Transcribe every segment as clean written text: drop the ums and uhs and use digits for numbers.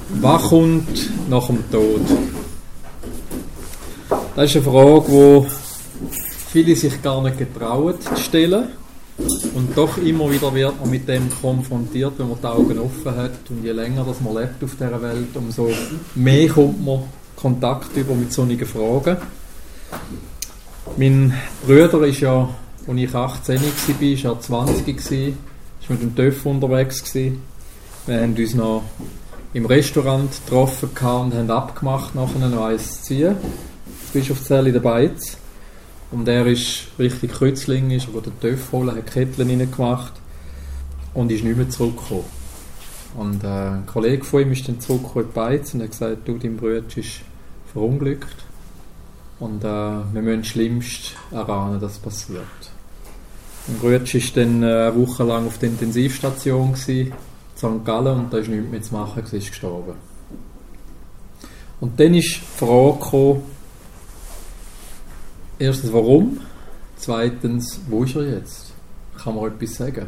Was kommt nach dem Tod? Das ist eine Frage, die viele sich gar nicht getrauen zu stellen. Und doch immer wieder wird man mit dem konfrontiert, wenn man die Augen offen hat. Und je länger das man lebt auf dieser Welt, umso mehr kommt man Kontakt über mit solchen Fragen. Mein Bruder ist ja, als ich 18 war, ist er 20 gewesen, ist mit dem TÜV unterwegs gewesen. Wir haben uns noch im Restaurant getroffen und haben abgemacht, nachher noch eins zu ziehen. Das Bischofszell in der Beiz. Und er ist richtig Kürzling, ist den TÜV holen, hat Kettchen reingemacht und ist nicht mehr zurückgekommen. Und ein Kollege von ihm ist dann zurückgekommen in die Beiz und hat gesagt, du, dein Bruder ist verunglückt. Und wir müssen schlimmst erahnen, dass es passiert. Mein Bruder war dann eine Woche lang auf der Intensivstation in St. Gallen und da ist nichts mehr zu machen, er ist gestorben. Und dann ist die Frage gekommen, erstens, warum? Zweitens, wo ist er jetzt? Kann man etwas sagen?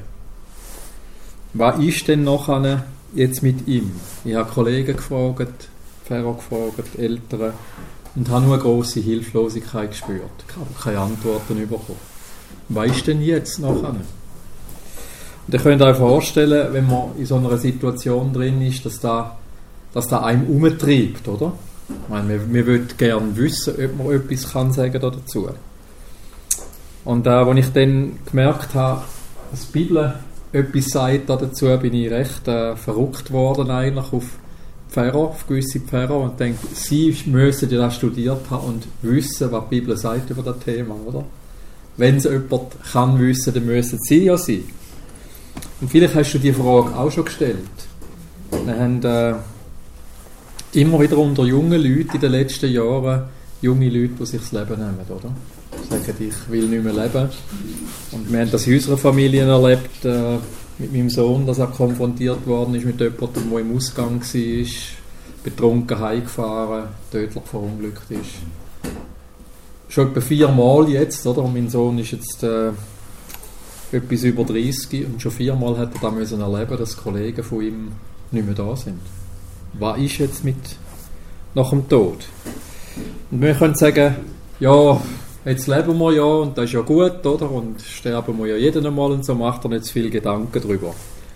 Was ist denn nachher jetzt mit ihm? Ich habe Kollegen gefragt, Pfarrer gefragt, Eltern und habe nur eine grosse Hilflosigkeit gespürt. Ich habe keine Antworten bekommen. Was ist denn jetzt nachher? Und ihr könnt euch vorstellen, wenn man in so einer Situation drin ist, dass da einem umtreibt, oder? Ich meine, wir würden gerne wissen, ob man etwas kann sagen dazu. Und als ich dann gemerkt habe, dass die Bibel etwas sagt dazu, bin ich recht verrückt worden eigentlich auf Pfarrer, auf gewisse Pfarrer und denke, sie müssen ja das studiert haben und wissen, was die Bibel sagt über das Thema, oder? Wenn es jemand kann wissen, dann müssen sie ja sein. Und vielleicht hast du die Frage auch schon gestellt. Wir haben immer wieder unter jungen Leuten in den letzten Jahren junge Leute, die sich das Leben nehmen, oder? Sagen, ich will nicht mehr leben. Und wir haben das in unserer Familie erlebt, mit meinem Sohn, dass er konfrontiert worden ist mit jemandem, der im Ausgang war, betrunken heimgefahren, tödlich verunglückt ist. Schon etwa 4 Mal jetzt, oder? Und mein Sohn ist jetzt etwas über 30 und schon 4 Mal hat er da müssen erleben, dass Kollegen von ihm nicht mehr da sind. Was ist jetzt nach dem Tod? Und wir können sagen, ja, jetzt leben wir ja und das ist ja gut, oder? Und sterben wir ja jeden einmal und so, macht er nicht zu viel Gedanken darüber.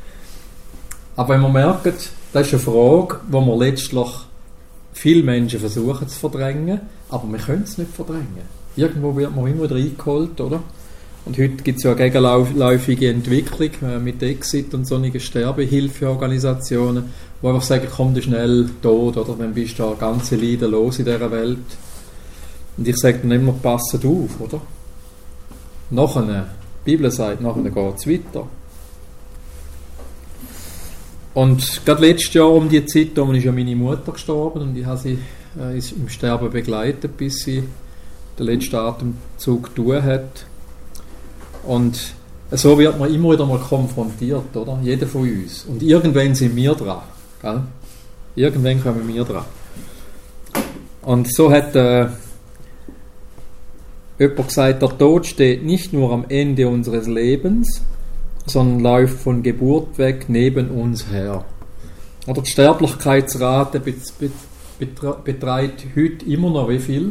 Aber wenn wir merken, das ist eine Frage, die wir letztlich viele Menschen versuchen zu verdrängen, aber wir können es nicht verdrängen. Irgendwo wird man immer wieder eingeholt, oder? Und heute gibt es ja eine gegenläufige Entwicklung mit Exit und solchen Sterbehilfeorganisationen, die einfach sagen, komm dir schnell tot, oder? Dann bist du da ganze Leiden los in dieser Welt. Und ich sage dann immer, passet auf, oder? Nachher, die Bibel sagt, nachher geht es weiter. Und gerade letztes Jahr um die Zeit, ist ja meine Mutter gestorben und ich habe sie im Sterben begleitet, bis sie den letzten Atemzug getan hat. Und so wird man immer wieder mal konfrontiert, oder? Jeder von uns. Und irgendwann sind wir dran. Gell? Irgendwann kommen wir dran. Und so hat jemand gesagt, der Tod steht nicht nur am Ende unseres Lebens, sondern läuft von Geburt weg neben uns her. Oder die Sterblichkeitsrate beträgt heute immer noch wie viel?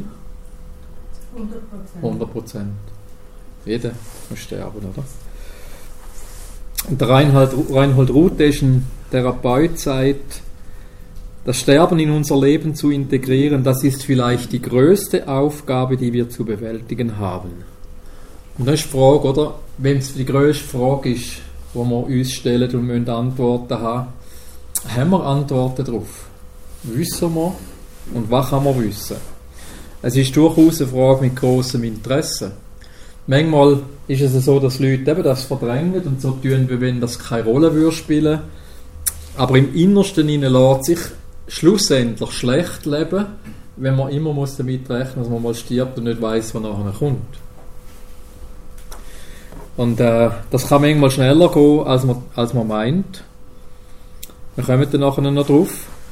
100%. Jeder muss sterben, oder? Und der Reinhold Ruthe ist ein Therapeut, sagt, das Sterben in unser Leben zu integrieren, das ist vielleicht die größte Aufgabe, die wir zu bewältigen haben. Und das ist die Frage, oder? Wenn es die grösste Frage ist, die wir uns stellen und müssen Antworten haben wir Antworten darauf? Wissen wir? Und was kann man wissen? Es ist durchaus eine Frage mit grossem Interesse. Manchmal ist es so, dass Leute eben das verdrängen und so tun, wie wenn das keine Rolle würde spielen. Aber im Innersten lässt sich schlussendlich schlecht leben, wenn man immer muss damit rechnen muss, dass man mal stirbt und nicht weiss, was nachher kommt. Und das kann manchmal schneller gehen, als man meint. Wir kommen dann nachher noch drauf.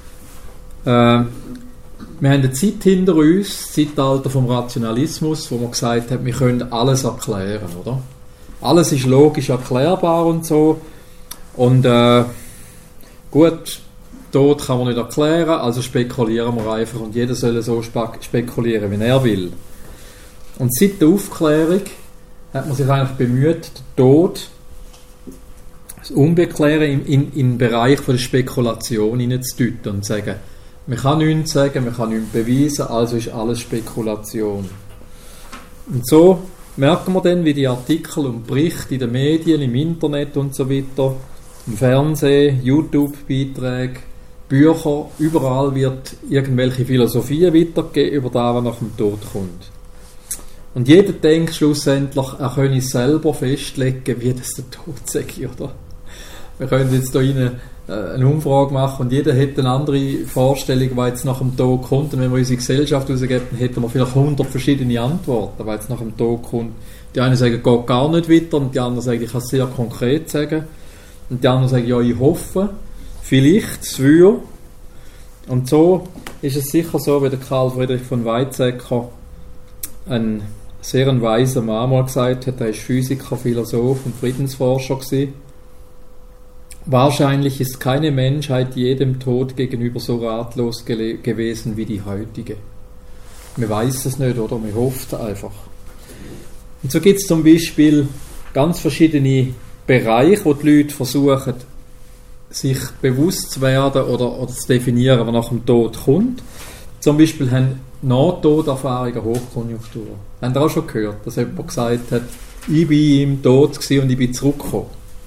Wir haben eine Zeit hinter uns, das Zeitalter vom Rationalismus, wo man gesagt hat, wir können alles erklären, oder? Alles ist logisch erklärbar und so. Und gut, Tod kann man nicht erklären, also spekulieren wir einfach und jeder soll so spekulieren, wie er will. Und seit der Aufklärung hat man sich eigentlich bemüht, den Tod, das Unbeklären in den Bereich von der Spekulation hineinzudeuten und zu sagen, man kann nichts sagen, man kann nichts beweisen, also ist alles Spekulation. Und so merken wir dann, wie die Artikel und Berichte in den Medien, im Internet und so weiter, im Fernsehen, YouTube-Beiträge, Bücher, überall wird irgendwelche Philosophien weitergegeben über das, was nach dem Tod kommt. Und jeder denkt schlussendlich, er könne selber festlegen, wie das der Tod sei, oder? Wir können jetzt hier eine Umfrage machen und jeder hätte eine andere Vorstellung, was jetzt nach dem Tod kommt. Und wenn wir unsere Gesellschaft rausgeben, dann hätten wir vielleicht 100 verschiedene Antworten, was jetzt nach dem Tod kommt. Die einen sagen, geht gar nicht weiter, und die anderen sagen, ich kann es sehr konkret sagen. Und die anderen sagen, ja, ich hoffe, vielleicht, es würde. Und so ist es sicher so, wie der Karl Friedrich von Weizsäcker, ein sehr weiser Mann, mal gesagt hat, er ist Physiker, Philosoph und Friedensforscher gewesen. Wahrscheinlich ist keine Menschheit jedem Tod gegenüber so ratlos gewesen wie die heutige. Man weiß es nicht, oder? Man hofft einfach. Und so gibt es zum Beispiel ganz verschiedene Bereiche, wo die Leute versuchen, sich bewusst zu werden oder zu definieren, was nach dem Tod kommt. Zum Beispiel haben Nahtoderfahrungen Hochkonjunktur. Habt ihr auch schon gehört, dass jemand gesagt hat, ich bin im Tod und ich bin zurückgekommen?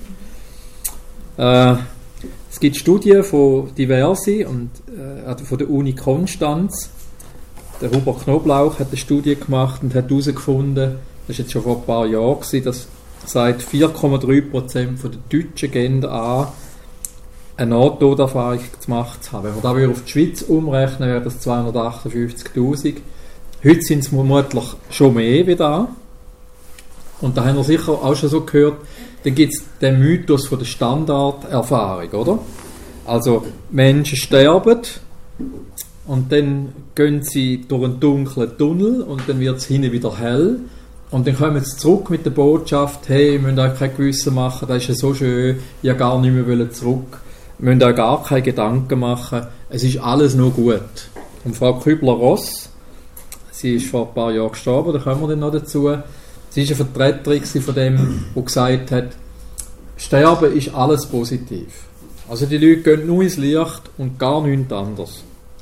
Es gibt Studien von diversen und von der Uni Konstanz. Der Hubert Knoblauch hat eine Studie gemacht und hat herausgefunden, das war jetzt schon vor ein paar Jahren, dass seit 4,3% der Deutschen gehen an, eine Nahtoderfahrung gemacht haben. Wenn wir das auf die Schweiz umrechnen, wäre das 258'000. Heute sind es vermutlich schon mehr wie da. Und da haben wir sicher auch schon so gehört, dann gibt es den Mythos von der Standarderfahrung, oder? Also Menschen sterben und dann gehen sie durch einen dunklen Tunnel und dann wird es hinten wieder hell und dann kommen sie zurück mit der Botschaft, hey, ihr müsst euch kein Gewissen machen, das ist ja so schön, ich wollte gar nicht mehr zurück, ihr müsst euch gar keine Gedanken machen, es ist alles nur gut. Und Frau Kübler-Ross, sie ist vor ein paar Jahren gestorben, da kommen wir dann noch dazu. Sie war eine Vertreterin von dem, der gesagt hat, Sterben ist alles positiv. Also die Leute gehen nur ins Licht und gar nichts anderes.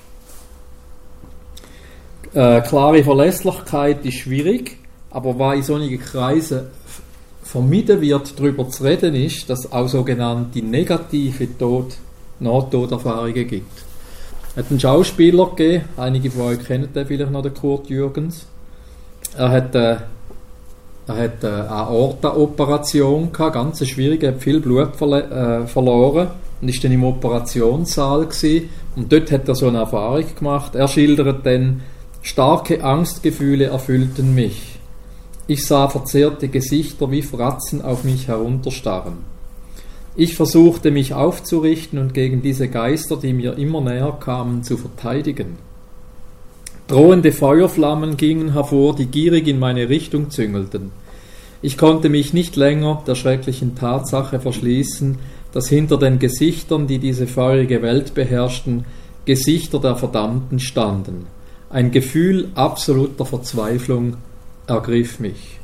Klare Verlässlichkeit ist schwierig, aber was in solchen Kreisen vermieden wird, darüber zu reden, ist, dass es auch sogenannte negative Nahtoderfahrungen gibt. Es hat einen Schauspieler gegeben, einige von euch kennen den vielleicht noch, den Kurt Jürgens. Er hat eine Aorta-Operation gehabt, ganz schwierig, er hat viel Blut verloren und ist dann im Operationssaal gewesen. Und dort hat er so eine Erfahrung gemacht. Er schildert dann, starke Angstgefühle erfüllten mich. Ich sah verzerrte Gesichter wie Fratzen auf mich herunterstarren. Ich versuchte mich aufzurichten und gegen diese Geister, die mir immer näher kamen, zu verteidigen. Drohende Feuerflammen gingen hervor, die gierig in meine Richtung züngelten. Ich konnte mich nicht länger der schrecklichen Tatsache verschließen, dass hinter den Gesichtern, die diese feurige Welt beherrschten, Gesichter der Verdammten standen. Ein Gefühl absoluter Verzweiflung ergriff mich.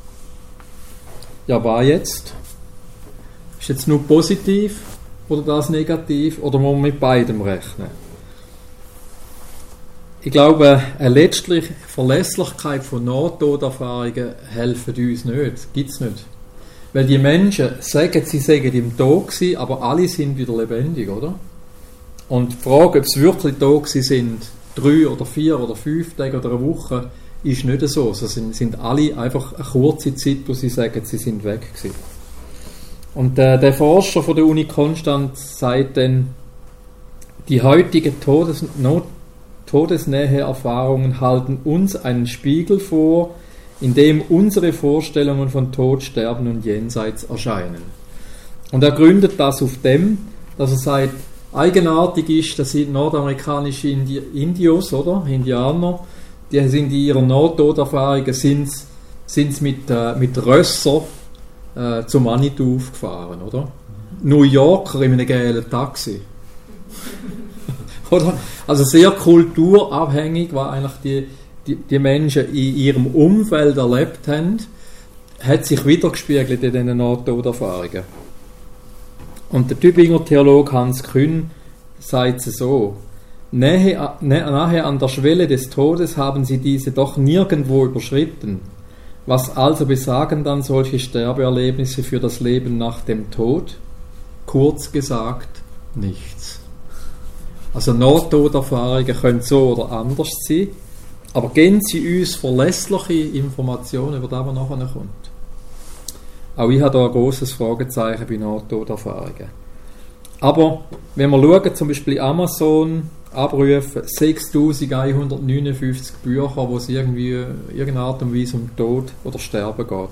Ja, war jetzt? Ist jetzt nur positiv oder das negativ oder muss man mit beidem rechnen? Ich glaube, eine letztliche Verlässlichkeit von Nahtoderfahrungen helfen uns nicht. Gibt es nicht. Weil die Menschen sagen, sie seien im Tod gewesen, aber alle sind wieder lebendig, oder? Und die Frage, ob sie wirklich tot sind, 3 oder 4 oder 5 Tage oder eine Woche, ist nicht so. Also sind alle einfach eine kurze Zeit, wo sie sagen, sie sind weg gewesen. Und der Forscher von der Uni Konstanz sagt dann, die heutigen Todesnähe-Erfahrungen halten uns einen Spiegel vor, in dem unsere Vorstellungen von Tod, Sterben und Jenseits erscheinen. Und er gründet das auf dem, dass er sagt, eigenartig ist, dass die nordamerikanischen Indianer, die sind in ihren Nahtoderfahrungen sind mit Rösser zum Manitou aufgefahren, oder? New Yorker in einem gelben Taxi. Oder? Also sehr kulturabhängig, was eigentlich die Menschen in ihrem Umfeld erlebt haben, hat sich wiedergespiegelt in diesen Nahtoderfahrungen. Und der Tübinger Theologe Hans Kühn sagt es so: Nahe an der Schwelle des Todes haben sie diese doch nirgendwo überschritten. Was also besagen dann solche Sterbeerlebnisse für das Leben nach dem Tod? Kurz gesagt, nichts. Also Nahtoderfahrungen können so oder anders sein, aber geben sie uns verlässliche Informationen über das, was nachher kommt. Auch ich habe da ein grosses Fragezeichen bei Nahtoderfahrungen. Aber wenn wir schauen, zum Beispiel Amazon abrufen, 6159 Bücher, wo es irgendwie in irgendeiner Art und Weise um Tod oder Sterben geht.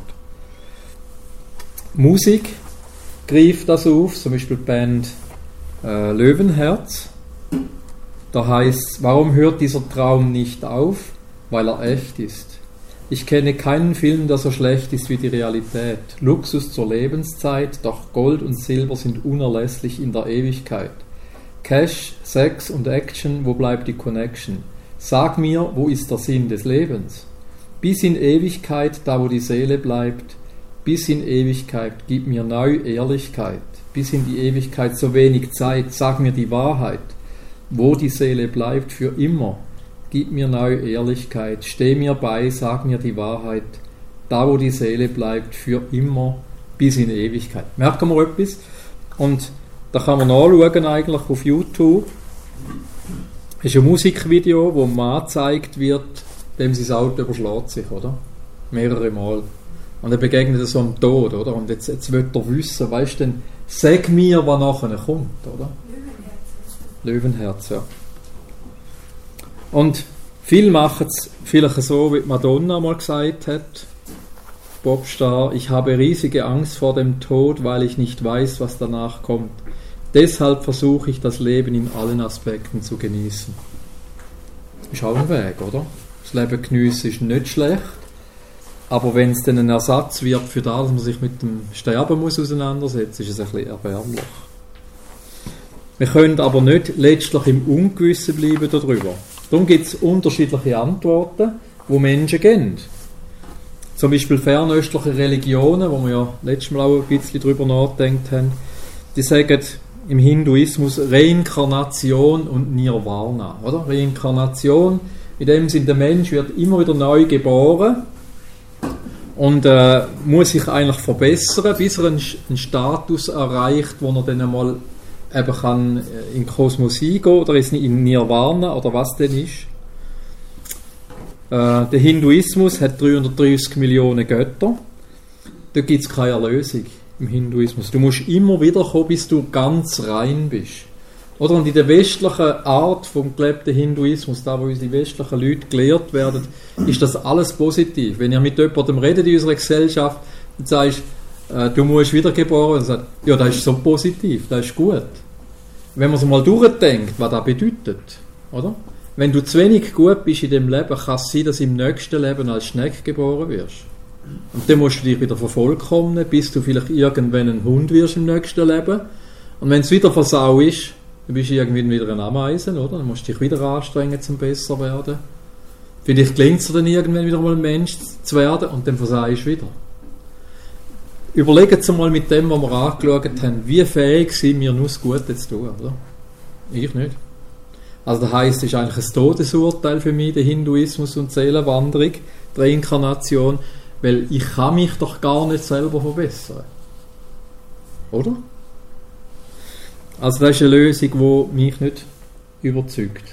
Musik greift das auf, zum Beispiel die Band Löwenherz. Da heißt, warum hört dieser Traum nicht auf? Weil er echt ist. Ich kenne keinen Film, der so schlecht ist wie die Realität. Luxus zur Lebenszeit, doch Gold und Silber sind unerlässlich in der Ewigkeit. Cash, Sex und Action, wo bleibt die Connection? Sag mir, wo ist der Sinn des Lebens? Bis in Ewigkeit, da wo die Seele bleibt, bis in Ewigkeit, gib mir neu Ehrlichkeit. Bis in die Ewigkeit so wenig Zeit, sag mir die Wahrheit. Wo die Seele bleibt für immer, gib mir neu Ehrlichkeit. Steh mir bei, sag mir die Wahrheit. Da wo die Seele bleibt für immer, bis in Ewigkeit. Merken wir etwas? Und da kann man nachschauen eigentlich auf YouTube. Es ist ein Musikvideo, wo ein Mann gezeigt wird, dem sein Auto überschlägt sich, oder? Mehrere Mal. Und er begegnet so am Tod, oder? Und jetzt will er wissen, weißt du denn, sag mir, was nachher kommt, oder? Löwenherz, ja. Und viele machen es vielleicht so, wie Madonna mal gesagt hat, Popstar: Ich habe riesige Angst vor dem Tod, weil ich nicht weiß, was danach kommt. Deshalb versuche ich, das Leben in allen Aspekten zu genießen. Ist auch ein Weg, oder? Das Leben geniessen ist nicht schlecht, aber wenn es dann ein Ersatz wird für das, dass man sich mit dem Sterben muss auseinandersetzen, ist es ein bisschen erbärmlich. Wir können aber nicht letztlich im Ungewissen bleiben darüber. Darum gibt es unterschiedliche Antworten, die Menschen geben. Zum Beispiel fernöstliche Religionen, wo wir ja letztes Mal auch ein bisschen darüber nachgedacht haben, die sagen im Hinduismus Reinkarnation und Nirvana. Oder? Reinkarnation, in dem Sinne, der Mensch wird immer wieder neu geboren und muss sich eigentlich verbessern, bis er einen Status erreicht, wo er dann einmal eben kann in den Kosmos eingehen oder in Nirvana oder was denn ist. Der Hinduismus hat 330 Millionen Götter. Da gibt es keine Erlösung im Hinduismus. Du musst immer wieder kommen, bis du ganz rein bist. Oder? Und in der westlichen Art vom gelebten Hinduismus, da wo unsere westlichen Leute gelehrt werden, ist das alles positiv. Wenn ihr mit jemandem redet in unserer Gesellschaft und sagst, du musst wiedergeboren, und sagt, ja, das ist so positiv, das ist gut. Wenn man es mal durchdenkt, was das bedeutet, oder? Wenn du zu wenig gut bist in dem Leben, kann es sein, dass du im nächsten Leben als Schnecke geboren wirst. Und dann musst du dich wieder vervollkommnen, bis du vielleicht irgendwann ein Hund wirst im nächsten Leben. Und wenn es wieder Versau ist, dann bist du irgendwie wieder ein Ameisen, oder? Dann musst du dich wieder anstrengen, um besser zu werden. Vielleicht gelingt es dir dann irgendwann wieder mal ein Mensch zu werden und dann versagst du wieder. Überlegen Sie mal mit dem, was wir angeschaut haben, wie fähig sind wir, nur das Gute zu tun, oder? Ich nicht. Also das heisst, es ist eigentlich ein Todesurteil für mich, der Hinduismus und die Seelenwanderung, die Reinkarnation, weil ich kann mich doch gar nicht selber verbessern. Oder? Also das ist eine Lösung, die mich nicht überzeugt.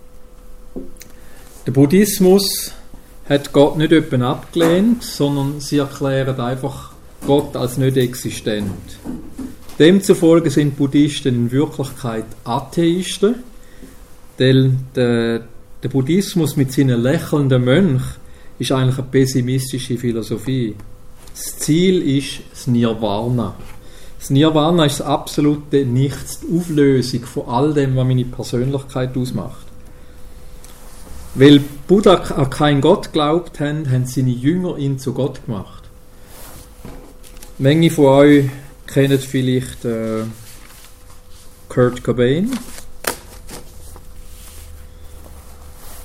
Der Buddhismus hat Gott nicht etwa abgelehnt, sondern sie erklären einfach Gott als nicht existent. Demzufolge sind Buddhisten in Wirklichkeit Atheisten, denn der Buddhismus mit seinen lächelnden Mönchen ist eigentlich eine pessimistische Philosophie. Das Ziel ist das Nirvana. Das Nirvana ist das absolute Nichts, die Auflösung von all dem, was meine Persönlichkeit ausmacht. Weil Buddha an keinen Gott geglaubt haben, haben seine Jünger ihn zu Gott gemacht. Manche von euch kennen vielleicht Kurt Cobain.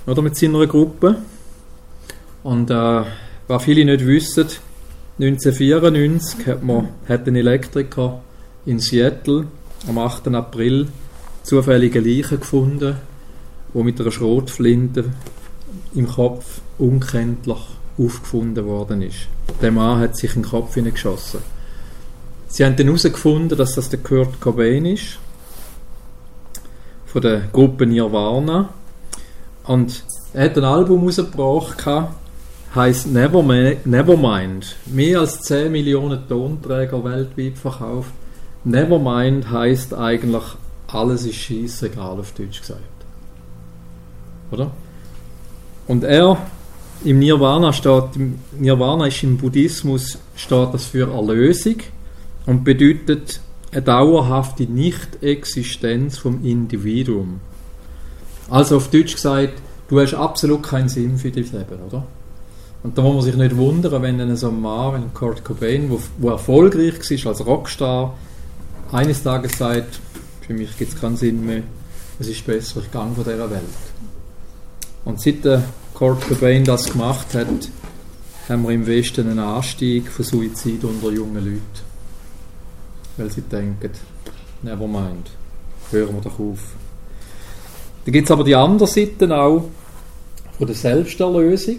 oder, mit seiner Gruppe. Und was viele nicht wissen, 1994 hat ein Elektriker in Seattle am 8. April zufällige Leiche gefunden, die mit einer Schrotflinte im Kopf unkenntlich aufgefunden worden ist. Der Mann hat sich in den Kopf hineingeschossen. Sie haben dann herausgefunden, dass das der Kurt Cobain ist, von der Gruppe Nirvana. Und er hat ein Album herausgebracht, heisst Nevermind. Mehr als 10 Millionen Tonträger weltweit verkauft. Nevermind heisst eigentlich, alles ist scheissegal, auf Deutsch gesagt. Oder? Und im Nirvana ist im Buddhismus steht das für Erlösung und bedeutet eine dauerhafte Nicht-Existenz vom Individuum. Also auf Deutsch gesagt, du hast absolut keinen Sinn für dein Leben, oder? Und da muss man sich nicht wundern, wenn dann so ein Mann, wenn Kurt Cobain, wo erfolgreich war als Rockstar, eines Tages sagt, für mich gibt es keinen Sinn mehr, es ist besser, ich gehe von dieser Welt. Und seit der Kurt Cobain das gemacht hat, haben wir im Westen einen Anstieg von Suizid unter jungen Leuten. Weil sie denken, never mind, hören wir doch auf. Da gibt es aber die andere Seite auch von der Selbsterlösung.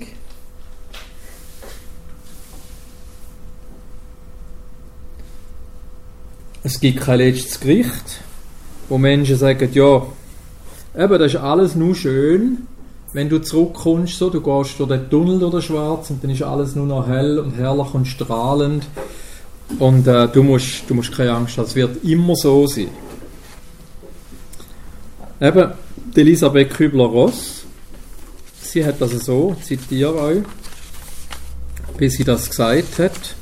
Es gibt kein letztes Gericht, wo Menschen sagen, ja, eben, das ist alles nur schön, wenn du zurückkommst, so, du gehst durch den Tunnel durch den Schwarz und dann ist alles nur noch hell und herrlich und strahlend und du musst keine Angst haben, es wird immer so sein. Eben, die Elisabeth Kübler-Ross, sie hat also so, ich zitiere euch, bis sie das gesagt hat.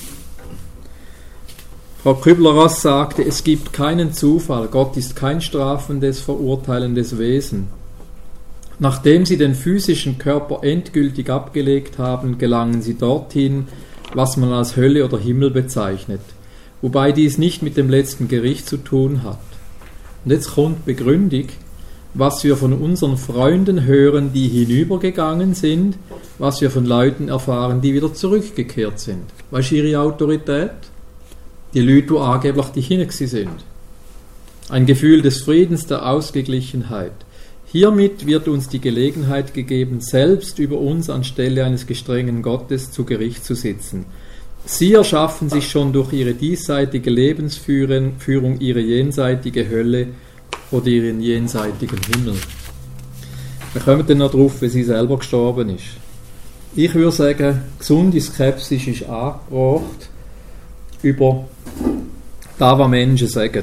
Frau Kübler-Ross sagte, es gibt keinen Zufall, Gott ist kein strafendes, verurteilendes Wesen. Nachdem sie den physischen Körper endgültig abgelegt haben, gelangen sie dorthin, was man als Hölle oder Himmel bezeichnet, wobei dies nicht mit dem letzten Gericht zu tun hat. Und jetzt kommt Begründung, was wir von unseren Freunden hören, die hinübergegangen sind, was wir von Leuten erfahren, die wieder zurückgekehrt sind. Was ist ihre Autorität? Die Leute, die angeblich die hinein sind. Ein Gefühl des Friedens, der Ausgeglichenheit. Hiermit wird uns die Gelegenheit gegeben, selbst über uns anstelle eines gestrengen Gottes zu Gericht zu sitzen. Sie erschaffen sich schon durch ihre diesseitige Lebensführung ihre jenseitige Hölle oder ihren jenseitigen Himmel. Wir kommen dann noch drauf, wie sie selber gestorben ist. Ich würde sagen, gesunde Skepsis ist angebracht über das, was Menschen sagen.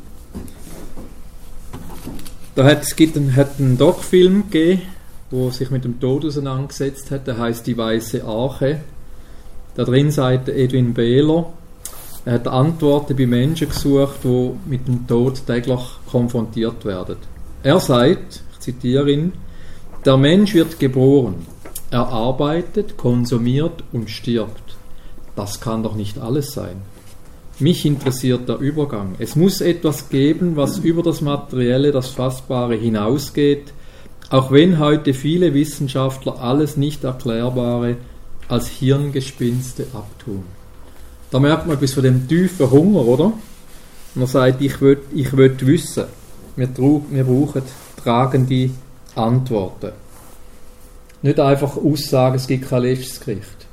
Es hat einen Doc-Film gegeben, der sich mit dem Tod auseinandergesetzt hat, der heisst «Die Weiße Arche». Da drin sagt Edwin Behler, er hat Antworten bei Menschen gesucht, die mit dem Tod täglich konfrontiert werden. Er sagt, ich zitiere ihn, der Mensch wird geboren, er arbeitet, konsumiert und stirbt. Das kann doch nicht alles sein. Mich interessiert der Übergang. Es muss etwas geben, was über das Materielle, das Fassbare hinausgeht, auch wenn heute viele Wissenschaftler alles Nicht-Erklärbare als Hirngespinste abtun. Da merkt man etwas von dem tiefen Hunger, oder? Man sagt, ich will wissen. Wir brauchen tragende Antworten. Nicht einfach Aussagen, es gibt kein letztes Gericht.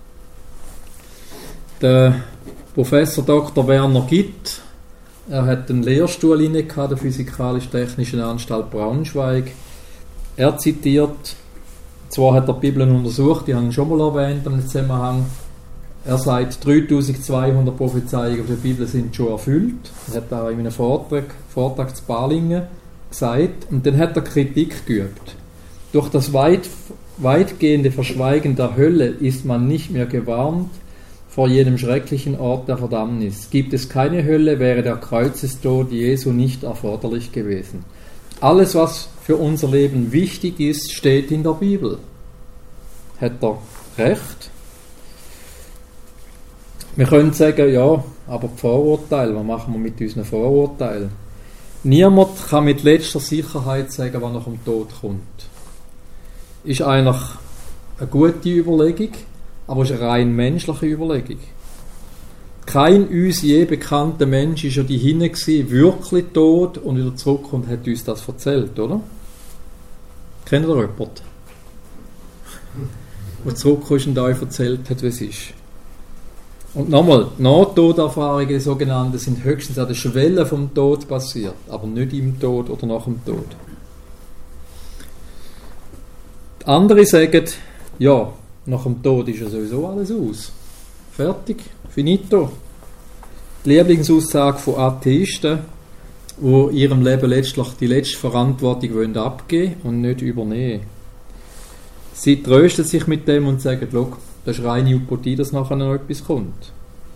Der Professor Dr. Werner Gitt, er hat einen Lehrstuhl inne gehabt, der Physikalisch-Technischen Anstalt Braunschweig. Er zitiert, zwar hat er die Bibel untersucht, die haben ihn schon mal erwähnt im Zusammenhang. Er sagt, 3200 Prophezeiungen der Bibel sind schon erfüllt. Das hat er in einem Vortrag zu Balingen gesagt. Und dann hat er Kritik geübt. Durch das weitgehende Verschweigen der Hölle ist man nicht mehr gewarnt vor jenem schrecklichen Ort der Verdammnis. Gibt es keine Hölle, wäre der Kreuzestod Jesu nicht erforderlich gewesen. Alles, was für unser Leben wichtig ist, steht in der Bibel. Hat er recht? Wir können sagen, ja, aber die Vorurteile, was machen wir mit unseren Vorurteilen? Niemand kann mit letzter Sicherheit sagen, was nach dem Tod kommt. ist eigentlich eine gute Überlegung, aber es ist eine rein menschliche Überlegung. Kein uns je bekannter Mensch ist ja die hinten gewesen, wirklich tot und wieder zurück und hat uns das erzählt, oder? Kennt ihr jemanden, der zurückgekommen ist und euch erzählt hat, wie es ist? Und nochmal, Nahtoderfahrungen, die sogenannten, sind höchstens an der Schwelle vom Tod passiert, aber nicht im Tod oder nach dem Tod. Die anderen sagen, ja, nach dem Tod ist ja sowieso alles aus. Fertig, finito. Die Lieblingsaussage von Atheisten, die ihrem Leben letztlich die letzte Verantwortung abgeben wollen und nicht übernehmen. Sie trösten sich mit dem und sagen, schau, das ist reine Utopie, dass nachher noch etwas kommt.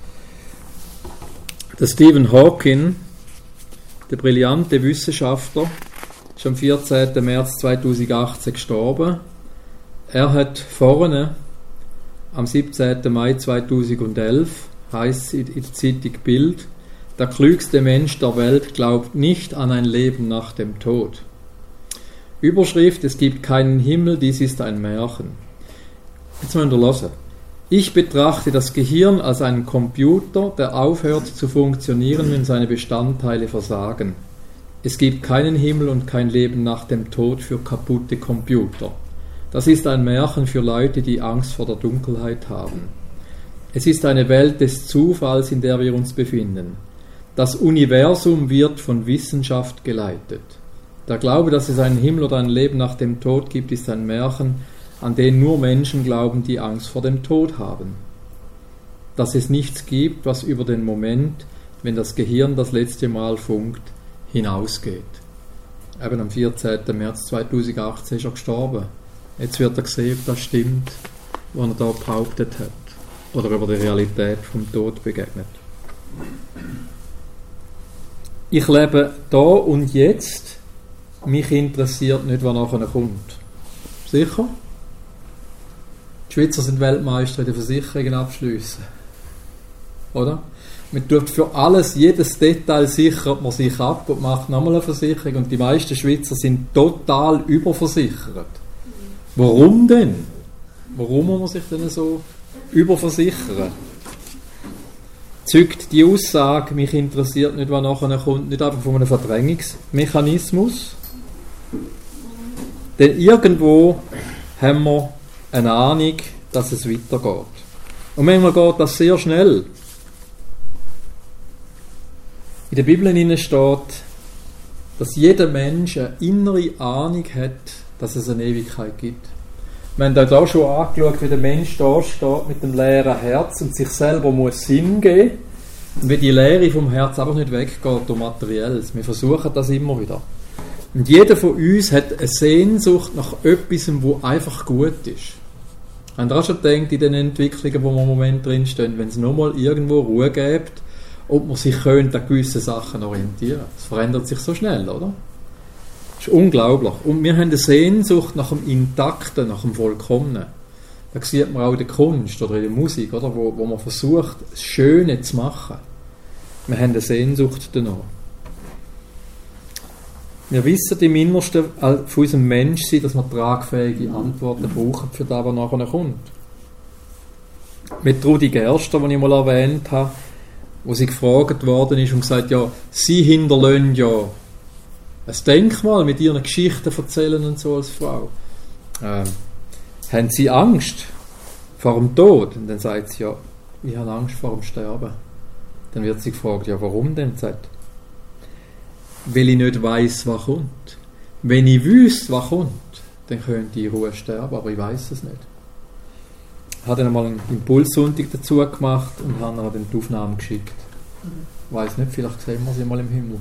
Der Stephen Hawking, der brillante Wissenschaftler, ist am 14. März 2018 gestorben. Er hat vorne, am 17. Mai 2011, heisst es in der Zeitung Bild, der klügste Mensch der Welt glaubt nicht an ein Leben nach dem Tod. Überschrift: Es gibt keinen Himmel, dies ist ein Märchen. Jetzt müssen wir hören. Ich betrachte das Gehirn als einen Computer, der aufhört zu funktionieren, wenn seine Bestandteile versagen. Es gibt keinen Himmel und kein Leben nach dem Tod für kaputte Computer. Das ist ein Märchen für Leute, die Angst vor der Dunkelheit haben. Es ist eine Welt des Zufalls, in der wir uns befinden. Das Universum wird von Wissenschaft geleitet. Der Glaube, dass es einen Himmel oder ein Leben nach dem Tod gibt, ist ein Märchen, an den nur Menschen glauben, die Angst vor dem Tod haben. Dass es nichts gibt, was über den Moment, wenn das Gehirn das letzte Mal funkt, hinausgeht. Eben am 14. März 2018 ist er gestorben. Jetzt wird er gesehen, ob das stimmt, was er da behauptet hat. Oder über die Realität vom Tod begegnet. Ich lebe da und jetzt. Mich interessiert nicht, was nachher kommt. Sicher? Die Schweizer sind Weltmeister in den Versicherungen abschliessen. Oder? Man tut für alles, jedes Detail sichert man sich ab und macht nochmal eine Versicherung. Und die meisten Schweizer sind total überversichert. Warum denn? Warum muss man sich denn so überversichern? Zeugt die Aussage, mich interessiert nicht, was nachher kommt, nicht einfach von einem Verdrängungsmechanismus? Denn irgendwo haben wir eine Ahnung, dass es weitergeht. Und manchmal geht das sehr schnell. In der Bibel steht, dass jeder Mensch eine innere Ahnung hat, dass es eine Ewigkeit gibt. Wir haben auch schon angeschaut, wie der Mensch da steht mit dem leeren Herz und sich selber muss Sinn geben und wie die Leere vom Herz einfach nicht weggeht durch Materielles. Wir versuchen das immer wieder. Und jeder von uns hat eine Sehnsucht nach etwas, wo einfach gut ist. Habt ihr auch schon gedacht, in den Entwicklungen, wo wir im Moment drinstehen, wenn es nochmal irgendwo Ruhe gibt, ob man sich könnte an gewissen Sachen orientieren. Es verändert sich so schnell, oder? Das ist unglaublich. Und wir haben eine Sehnsucht nach dem Intakten, nach dem Vollkommenen. Da sieht man auch in der Kunst oder in der Musik, oder? Wo man versucht, das Schöne zu machen. Wir haben eine Sehnsucht danach. Wir wissen im Innersten von unserem Menschsein, dass wir tragfähige Antworten brauchen für das, was nachher kommt. Mit Trudi Gerster, die ich mal erwähnt habe, wo sie gefragt worden ist und gesagt, ja, sie hinterlassen ja ein Denkmal mit ihren Geschichten erzählen und so als Frau. Haben sie Angst vor dem Tod? Und dann sagt sie, ja, ich habe Angst vor dem Sterben. Dann wird sie gefragt, ja, warum denn? Sagt, weil ich nicht weiss, was kommt. Wenn ich wüsste, was kommt, dann könnte ich in Ruhe sterben, aber ich weiss es nicht. Ich habe dann einmal einen Impulssonntag dazu gemacht und habe dann die Aufnahmen geschickt. Ich weiss nicht, vielleicht sehen wir sie mal im Himmel.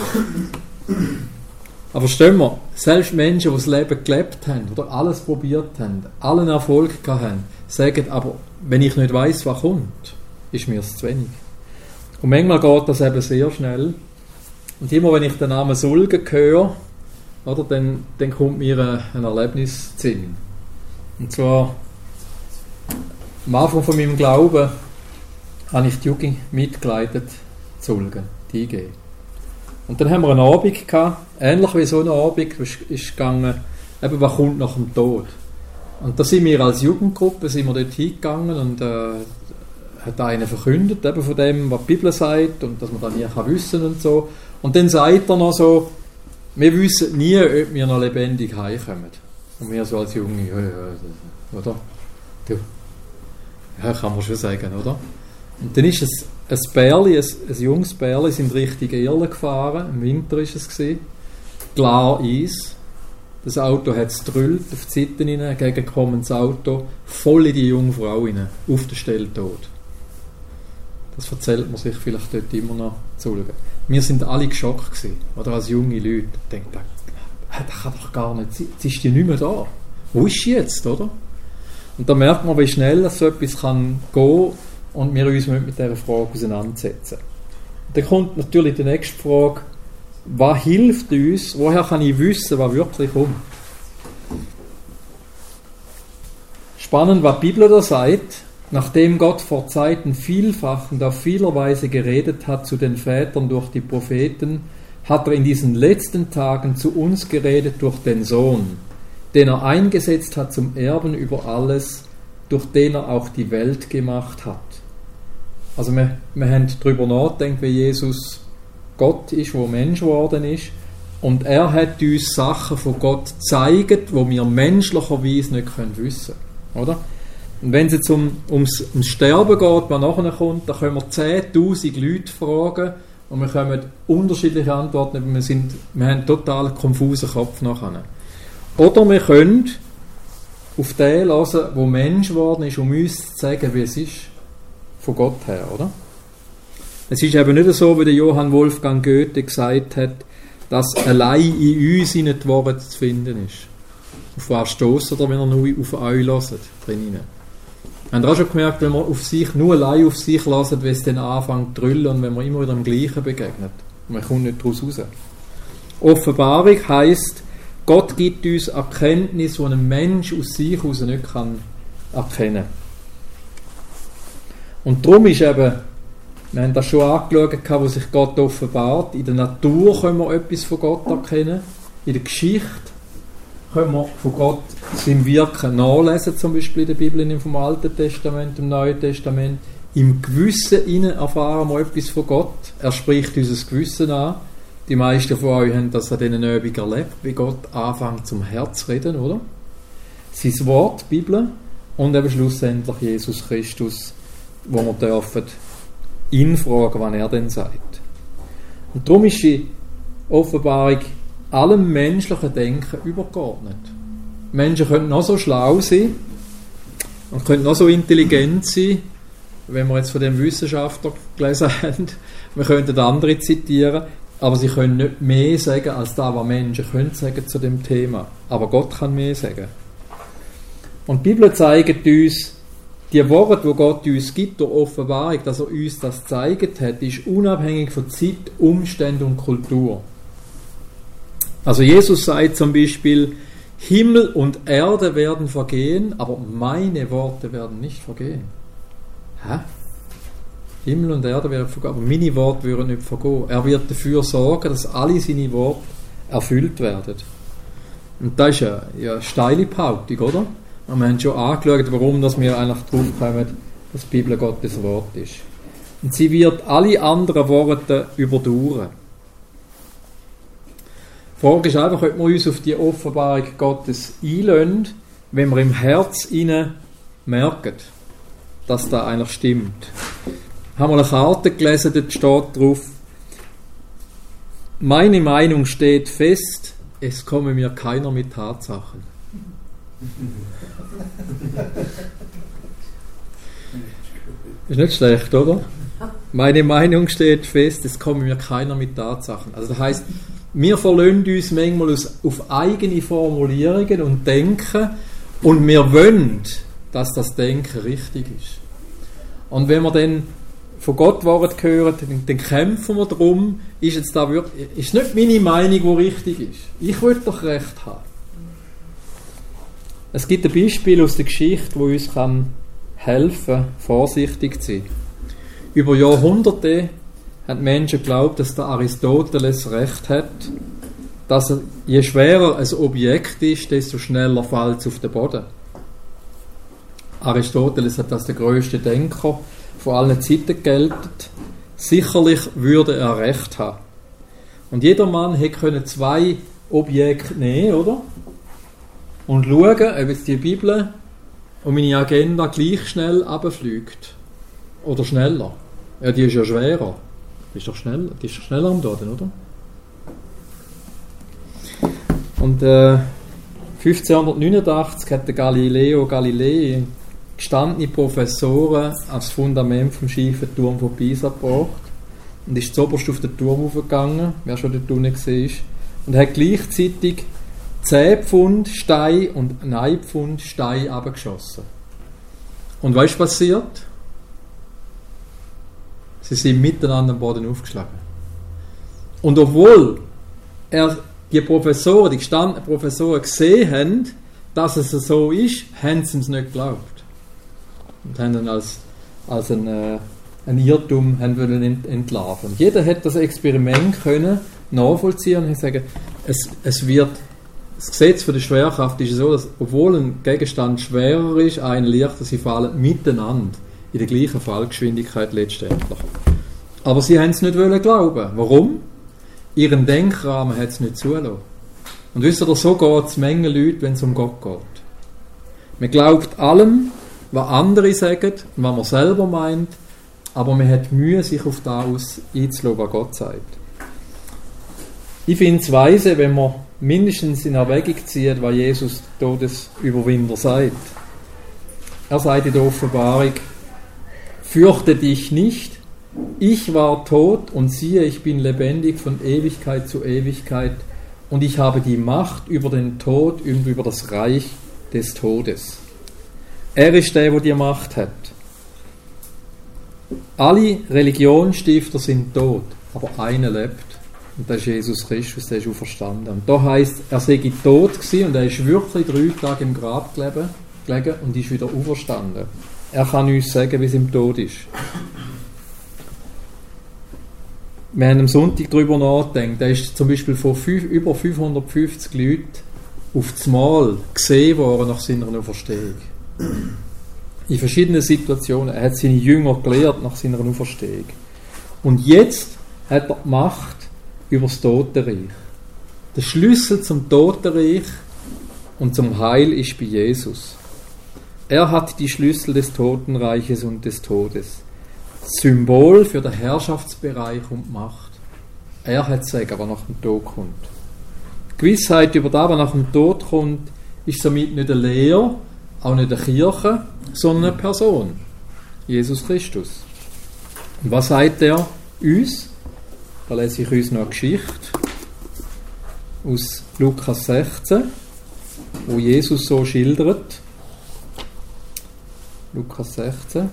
Aber verstehen wir, selbst Menschen, die das Leben gelebt haben oder alles probiert haben, allen Erfolg gehabt haben, sagen aber, wenn ich nicht weiss, was kommt, ist mir es zu wenig. Und manchmal geht das eben sehr schnell. Und immer wenn ich den Namen Sulgen höre, oder, dann kommt mir ein Erlebnis zu Sinn. Und zwar am Anfang von meinem Glauben habe ich die Jugend mitgeleitet, Sulgen, die IG. Und dann haben wir einen Abend gehabt, ähnlich wie so ein Abend, ist gegangen, eben, was kommt nach dem Tod. Und da sind wir als Jugendgruppe dort hingegangen und hat einer verkündet, eben von dem, was die Bibel sagt und dass man das nie wissen kann und so. Und dann sagt er noch so, wir wissen nie, ob wir noch lebendig heimkommen. Und wir so als Junge, oder? Ja, kann man schon sagen, oder? Und dann ist es ein Bärli, ein junges Bärli, sind Richtung Erlen gefahren, im Winter war es gewesen, klar Eis. Das Auto hat es gedrüllt, auf die Seite rein, ein gegenkommendes Auto, voll in die junge Frau rein, auf der Stelle tot. Das erzählt man sich vielleicht dort immer noch zu. Wir sind alle geschockt gewesen, oder als junge Leute. Denkt, das kann doch gar nicht sein, jetzt ist die nicht mehr da. Wo ist sie jetzt, oder? Und da merkt man, wie schnell so etwas kann gehen und wir uns mit dieser Frage auseinandersetzen. Und dann kommt natürlich die nächste Frage, was hilft uns, woher kann ich wissen, was wirklich kommt? Spannend, was die Bibel da sagt, nachdem Gott vor Zeiten vielfach und auf vieler Weise geredet hat zu den Vätern durch die Propheten, hat er in diesen letzten Tagen zu uns geredet durch den Sohn, den er eingesetzt hat zum Erben über alles, durch den er auch die Welt gemacht hat. Also wir haben darüber nachgedacht, wie Jesus Gott ist, der Mensch geworden ist, und er hat uns Sachen von Gott gezeigt, die wir menschlicherweise nicht wissen können. Oder? Und wenn es jetzt ums Sterben geht, was nachher kommt, dann können wir 10'000 Leute fragen und wir kommen unterschiedliche Antworten, wir haben total einen konfusen Kopf nachher. Oder wir können auf den hören, der Mensch geworden ist, um uns zu sagen, wie es ist, von Gott her, oder? Es ist eben nicht so, wie der Johann Wolfgang Goethe gesagt hat, dass allein in uns die Worte zu finden ist. Auf was stoßt oder wenn er nur auf euch hört, drinnen. Habt ihr auch schon gemerkt, wenn man nur allein auf sich hört, wie es dann anfängt zu drüllen und wenn man immer wieder am Gleichen begegnet. Und man kommt nicht daraus raus. Offenbarung heisst, Gott gibt uns Erkenntnis, die ein Mensch aus sich heraus nicht kann erkennen. Und darum ist eben, wir haben das schon angeschaut, wo sich Gott offenbart. In der Natur können wir etwas von Gott erkennen. In der Geschichte können wir von Gott sein Wirken nachlesen, zum Beispiel in der Bibel, vom Alten Testament, im Neuen Testament. Im Gewissen erfahren wir etwas von Gott. Er spricht unser Gewissen an. Die meisten von euch haben das an diesen Übungen erlebt, wie Gott anfängt zum Herz zu reden, oder? Sein Wort, die Bibel, und eben schlussendlich Jesus Christus, wo wir dürfen ihn fragen, was er denn sagt. Und darum ist die Offenbarung allem menschlichen Denken übergeordnet. Menschen können noch so schlau sein und können noch so intelligent sein, wenn wir jetzt von dem Wissenschaftler gelesen haben, wir könnten andere zitieren, aber sie können nicht mehr sagen, als das, was Menschen können sagen zu dem Thema. Aber Gott kann mehr sagen. Und die Bibel zeigt uns, die Worte, die Gott uns gibt, durch Offenbarung, dass er uns das gezeigt hat, ist unabhängig von Zeit, Umständen und Kultur. Also Jesus sagt zum Beispiel, Himmel und Erde werden vergehen, aber meine Worte werden nicht vergehen. Hä? Himmel und Erde werden vergehen, aber meine Worte würden nicht vergehen. Er wird dafür sorgen, dass alle seine Worte erfüllt werden. Und das ist ja steile Behauptung, oder? Und wir haben schon angeschaut, warum dass wir eigentlich drauf kommen, dass die Bibel Gottes Wort ist. Und sie wird alle anderen Worte überdauern. Die Frage ist einfach, ob wir uns auf die Offenbarung Gottes einlassen, wenn wir im Herz innen merken, dass das eigentlich stimmt. Haben wir eine Karte gelesen, dort steht drauf, meine Meinung steht fest, es komme mir keiner mit Tatsachen. Ist nicht schlecht, oder? Meine Meinung steht fest, es komme mir keiner mit Tatsachen. Also das heisst, wir verlassen uns manchmal auf eigene Formulierungen und Denken und wir wollen, dass das Denken richtig ist. Und wenn wir dann von Gott Wort hören, dann kämpfen wir darum, ist jetzt da wirklich, ist nicht meine Meinung, die richtig ist. Ich will doch Recht haben. Es gibt ein Beispiel aus der Geschichte, das uns helfen kann, vorsichtig zu sein. Über Jahrhunderte haben Menschen geglaubt, dass der Aristoteles recht hat, dass je schwerer ein Objekt ist, desto schneller fällt es auf den Boden. Aristoteles hat als der grösste Denker von allen Zeiten geltet. Sicherlich würde er recht haben. Und jeder Mann hätte 2 Objekte nehmen, oder? Und schauen, ob jetzt die Bibel und meine Agenda gleich schnell runterfliegt. Oder schneller. Ja, die ist ja schwerer. Die ist doch schneller am Boden, oder? Und 1589 hat der Galileo Galilei gestandene Professoren als Fundament vom schiefen Turm von Pisa gebracht und ist zuoberst auf den Turm hochgegangen, wer schon dort unten war, und hat gleichzeitig 10 Pfund Stein und 1 Pfund Stein abgeschossen. Und weißt du, was passiert? Sie sind miteinander am Boden aufgeschlagen. Und obwohl die Professoren, die gestandenen Professoren gesehen haben, dass es so ist, haben sie es nicht geglaubt. Und haben dann als ein Irrtum entlarven. Und jeder hat das Experiment können nachvollziehen und sagen, das Gesetz für die Schwerkraft ist so, dass obwohl ein Gegenstand schwerer ist, ein leichter, sie fallen miteinander in der gleichen Fallgeschwindigkeit letztendlich. Aber sie haben es nicht glauben. Warum? Ihren Denkrahmen hat es nicht zulassen. Und wisst ihr, so geht es Menge Leute, wenn es um Gott geht. Man glaubt allem, was andere sagen und was man selber meint, aber man hat Mühe, sich auf das einzulassen, was Gott sagt. Ich finde es weise, wenn man mindestens in Erwägung zieht, was Jesus Todesüberwinder sagt. Er sagt in der Offenbarung: Fürchte dich nicht, ich war tot und siehe, ich bin lebendig von Ewigkeit zu Ewigkeit und ich habe die Macht über den Tod und über das Reich des Todes. Er ist der, der die Macht hat. Alle Religionsstifter sind tot, aber einer lebt. Und das ist Jesus Christus, der ist auferstanden. Und da heisst, er sei tot gewesen und er ist wirklich 3 Tage im Grab gelegen und ist wieder auferstanden. Er kann uns sagen, wie es im Tod ist. Wir haben am Sonntag darüber nachgedacht, da ist zum Beispiel von über 550 Leuten auf das Mal gesehen worden nach seiner Auferstehung. In verschiedenen Situationen. Er hat seine Jünger gelehrt nach seiner Auferstehung. Und jetzt hat er die Macht über das Totenreich. Der Schlüssel zum Totenreich und zum Heil ist bei Jesus. Er hat die Schlüssel des Totenreiches und des Todes. Symbol für den Herrschaftsbereich und die Macht. Er hat das Sagen, was nach dem Tod kommt. Die Gewissheit über das, was nach dem Tod kommt, ist somit nicht eine Lehre, auch nicht eine Kirche, sondern eine Person. Jesus Christus. Und was sagt er uns? Da lese ich uns noch eine Geschichte aus Lukas 16, wo Jesus so schildert. Lukas 16.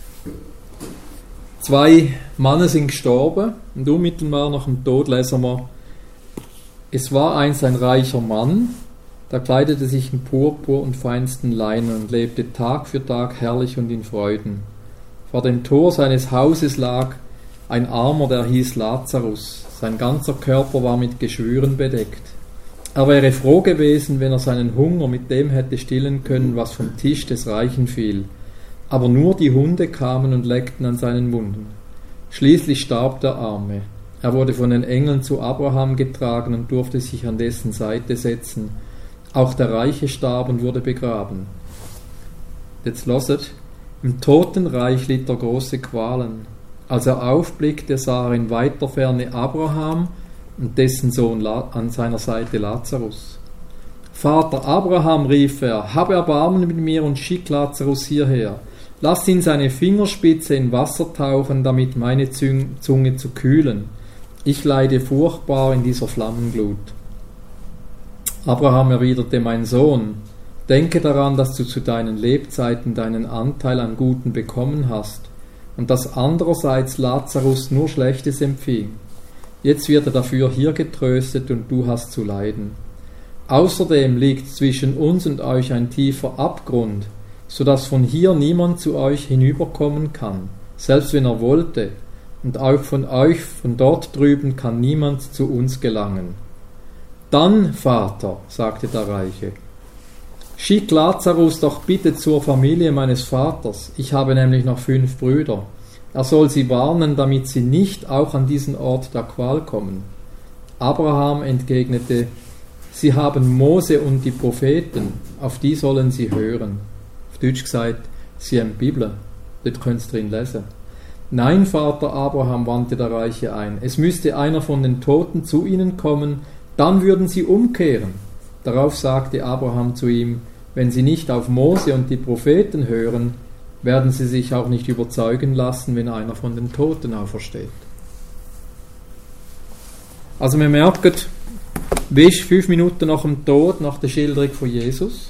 2 Männer sind gestorben und unmittelbar nach dem Tod lesen wir: Es war einst ein reicher Mann, der kleidete sich in Purpur und feinsten Leinen und lebte Tag für Tag herrlich und in Freuden. Vor dem Tor seines Hauses lag ein Armer, der hieß Lazarus. Sein ganzer Körper war mit Geschwüren bedeckt. Er wäre froh gewesen, wenn er seinen Hunger mit dem hätte stillen können, was vom Tisch des Reichen fiel. Aber nur die Hunde kamen und leckten an seinen Wunden. Schließlich starb der Arme. Er wurde von den Engeln zu Abraham getragen und durfte sich an dessen Seite setzen. Auch der Reiche starb und wurde begraben. Jetzt hört, im Totenreich litt er große Qualen. Als er aufblickte, sah er in weiter Ferne Abraham und dessen Sohn an seiner Seite Lazarus. Vater Abraham, rief er, hab Erbarmen mit mir und schick Lazarus hierher. Lass ihn seine Fingerspitze in Wasser tauchen, damit meine Zunge zu kühlen. Ich leide furchtbar in dieser Flammenglut. Abraham erwiderte: Mein Sohn, denke daran, dass du zu deinen Lebzeiten deinen Anteil an Guten bekommen hast und dass andererseits Lazarus nur Schlechtes empfing. Jetzt wird er dafür hier getröstet und du hast zu leiden. Außerdem liegt zwischen uns und euch ein tiefer Abgrund, so dass von hier niemand zu euch hinüberkommen kann, selbst wenn er wollte, und auch von dort drüben kann niemand zu uns gelangen. Dann, Vater, sagte der Reiche, Schick Lazarus doch bitte zur Familie meines Vaters. Ich habe nämlich noch 5 Brüder. Er soll sie warnen, damit sie nicht auch an diesen Ort der Qual kommen. Abraham entgegnete, sie haben Mose und die Propheten, auf die sollen sie hören. Auf Deutsch gesagt, sie haben die Bibel, dort könnt ihr drin lesen. Nein, Vater Abraham, wandte der Reiche ein, es müsste einer von den Toten zu ihnen kommen, dann würden sie umkehren. Darauf sagte Abraham zu ihm, wenn sie nicht auf Mose und die Propheten hören, werden sie sich auch nicht überzeugen lassen, wenn einer von den Toten aufersteht. Also wir merken, wie ist 5 Minuten nach dem Tod, nach der Schilderung von Jesus?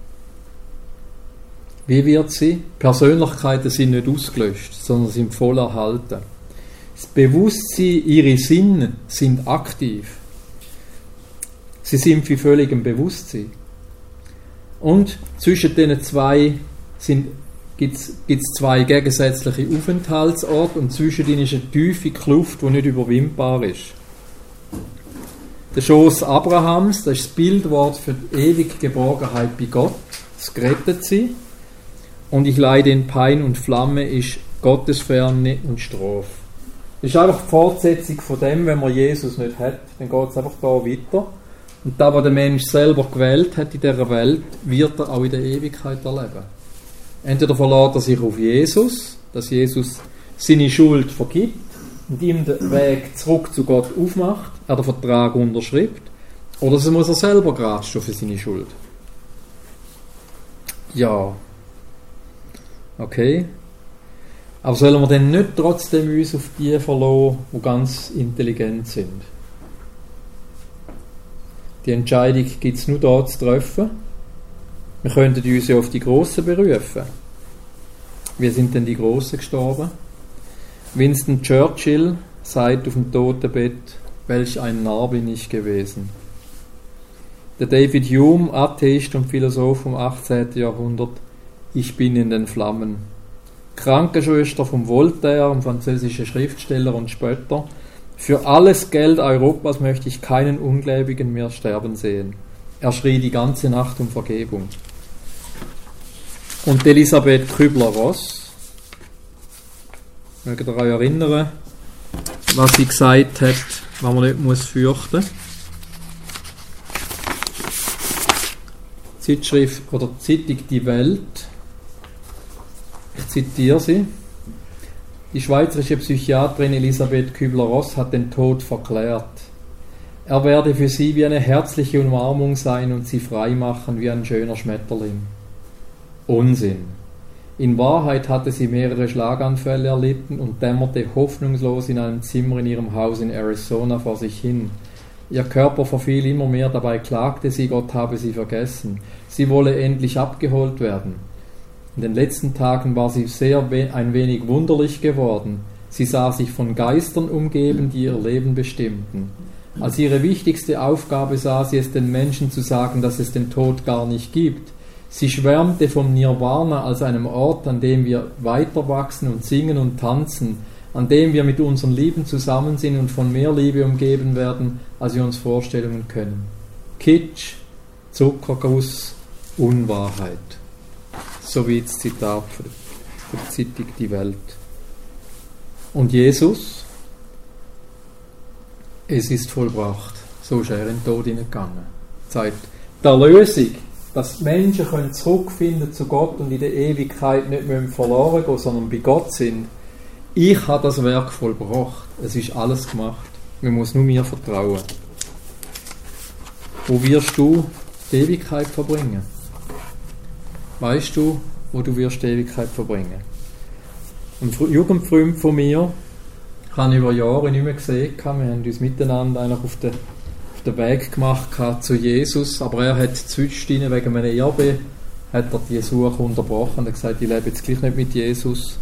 Wie wird sie? Persönlichkeiten sind nicht ausgelöscht, sondern sind voll erhalten. Das Bewusstsein, ihre Sinne sind aktiv. Sie sind für völligem Bewusstsein. Und zwischen diesen zwei gibt es 2 gegensätzliche Aufenthaltsorte und zwischen ihnen ist eine tiefe Kluft, die nicht überwindbar ist. Der Schoß Abrahams, das ist das Bildwort für die ewige Geborgenheit bei Gott, das gerettet sie. Und ich leide in Pein und Flamme ist Gottesferne und Strafe. Das ist einfach die Fortsetzung von dem, wenn man Jesus nicht hat, dann geht es einfach da weiter. Und das, was der Mensch selber gewählt hat in dieser Welt, wird er auch in der Ewigkeit erleben. Entweder verlässt er sich auf Jesus, dass Jesus seine Schuld vergibt und ihm den Weg zurück zu Gott aufmacht, er den Vertrag unterschreibt, oder so muss er selber gerade stehen für seine Schuld. Ja. Okay. Aber sollen wir denn nicht trotzdem uns auf die verlassen, die ganz intelligent sind? Die Entscheidung gibt es nur da zu treffen. Wir könnten uns ja auf die Grossen berufen. Wie sind denn die Grossen gestorben? Winston Churchill sagt auf dem Totenbett, welch ein Narr bin ich gewesen. Der David Hume, Atheist und Philosoph vom 18. Jahrhundert, ich bin in den Flammen. Krankenschwester von Voltaire, einem französischen Schriftsteller und Spötter, für alles Geld Europas möchte ich keinen Ungläubigen mehr sterben sehen. Er schrie die ganze Nacht um Vergebung. Und Elisabeth Kübler-Ross, mögt ihr euch erinnern, was sie gesagt hat, was man nicht muss fürchten. Zeitschrift oder Zeitung Die Welt. Ich zitiere sie. Die schweizerische Psychiaterin Elisabeth Kübler-Ross hat den Tod verklärt. Er werde für sie wie eine herzliche Umarmung sein und sie frei machen wie ein schöner Schmetterling. Unsinn. In Wahrheit hatte sie mehrere Schlaganfälle erlitten und dämmerte hoffnungslos in einem Zimmer in ihrem Haus in Arizona vor sich hin. Ihr Körper verfiel immer mehr, dabei klagte sie, Gott habe sie vergessen. Sie wolle endlich abgeholt werden. In den letzten Tagen war sie ein wenig wunderlich geworden. Sie sah sich von Geistern umgeben, die ihr Leben bestimmten. Als ihre wichtigste Aufgabe sah sie es den Menschen zu sagen, dass es den Tod gar nicht gibt. Sie schwärmte vom Nirvana als einem Ort, an dem wir weiter wachsen und singen und tanzen, an dem wir mit unseren Lieben zusammen sind und von mehr Liebe umgeben werden, als wir uns vorstellen können. Kitsch, Zuckerguss, Unwahrheit. So wie das Zitat von der Zeitung Die Welt. Und Jesus, es ist vollbracht. So ist er in den Tod hineingegangen. Zeigt die Erlösung, dass die Menschen können zurückfinden zu Gott und in der Ewigkeit nicht mehr verloren gehen, sondern bei Gott sind. Ich habe das Werk vollbracht. Es ist alles gemacht. Man muss nur mir vertrauen. Wo wirst du die Ewigkeit verbringen? Weißt du, wo du wirst die Ewigkeit verbringen? Ein Jugendfreund von mir, ich habe über Jahre nicht mehr gesehen, wir haben uns miteinander eigentlich auf den Weg gemacht zu Jesus, aber er hat zwischendrin wegen einem Erbe hat er die Suche unterbrochen und hat gesagt, ich lebe jetzt gleich nicht mit Jesus.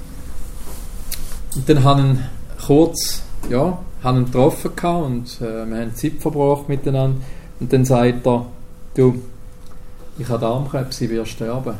Und dann haben wir ihn getroffen und wir haben Zeit verbracht miteinander und dann sagt er, du, ich habe Darmkrebs, ich werde sterben.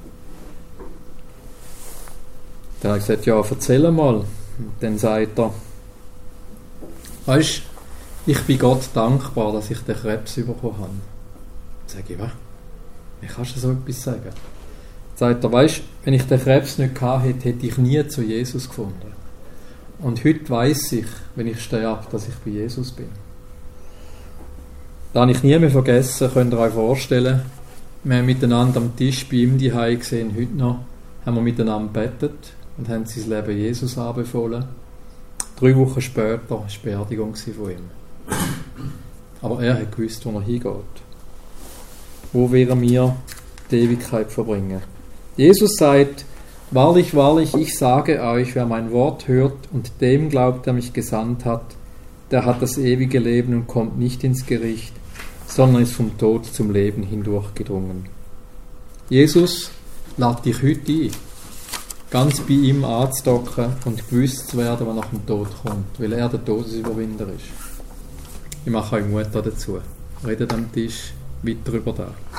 Dann habe ich gesagt, ja, erzähl mal. Und dann sagt er, weißt, ich bin Gott dankbar, dass ich den Krebs bekommen habe. Dann sage ich, was? Wie kannst du so etwas sagen? Sagt er, weisst, wenn ich den Krebs nicht gehabt hätte, hätte ich nie zu Jesus gefunden. Und heute weiss ich, wenn ich sterbe, dass ich bei Jesus bin. Das habe ich nie mehr vergessen, könnt ihr euch vorstellen. Wir haben miteinander am Tisch bei ihm die Hause gesehen, heute noch, haben wir miteinander gebetet und haben sein Leben Jesus anbefohlen. 3 Wochen später war die Beerdigung von ihm. Aber er hat gewusst, wo er hingeht. Wo werden wir die Ewigkeit verbringen? Jesus sagt, wahrlich, wahrlich, ich sage euch, wer mein Wort hört und dem glaubt, der mich gesandt hat, der hat das ewige Leben und kommt nicht ins Gericht, sondern ist vom Tod zum Leben hindurchgedrungen. Jesus lädt dich heute ein, ganz bei ihm anzudocken und gewusst zu werden, was nach dem Tod kommt, weil er der Todesüberwinder ist. Ich mache euch Mut dazu. Redet am Tisch weiter über das.